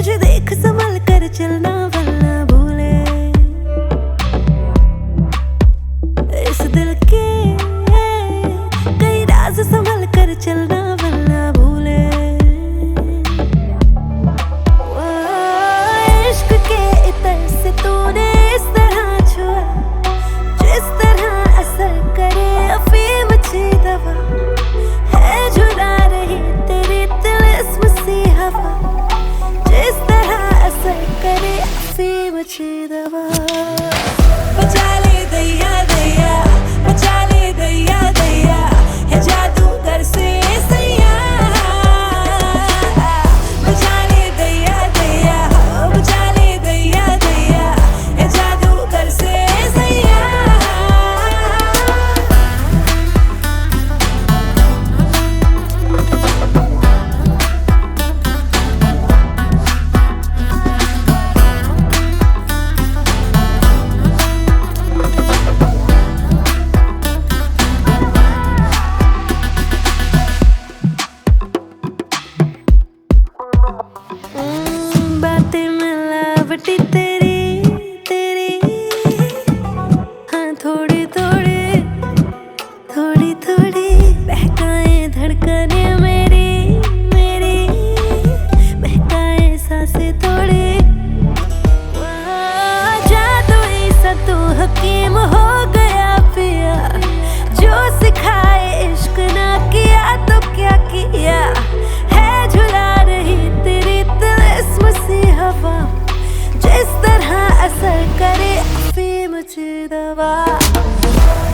मुझे देख संभल कर चलना वरना भूले इस दिल के कई राज संभल कर चलना वरना भूले इश्क के इतर से तूने इस तरह छुआ जिस तरह असर करे अफीम अच्छी दवा है झुला रही तेरी तिलिस्म सी हवा जिस तरह असर करे अफीम अच्छी दवा बचा ले दैया दैया बचा ले दैया दैया है जादूगर से सैया बचा ले दैया दैया बचा ले दैया दैया है जादूगर से सैया बातें मिलावटी तेरी तेरी हाँ थोड़ी थोड़ी थोड़ी थोड़ी बहकाए धड़कने मेरी मेरी बहकाए सांसें थोड़ी जादू ऐसा तू हकीम हो गया पिया जो सिखाए इश्क ना किया तो क्या किया है झुला रही तेरी तिलिस्म सी हवा जिस तरह असर करे अफीम अच्छी दवा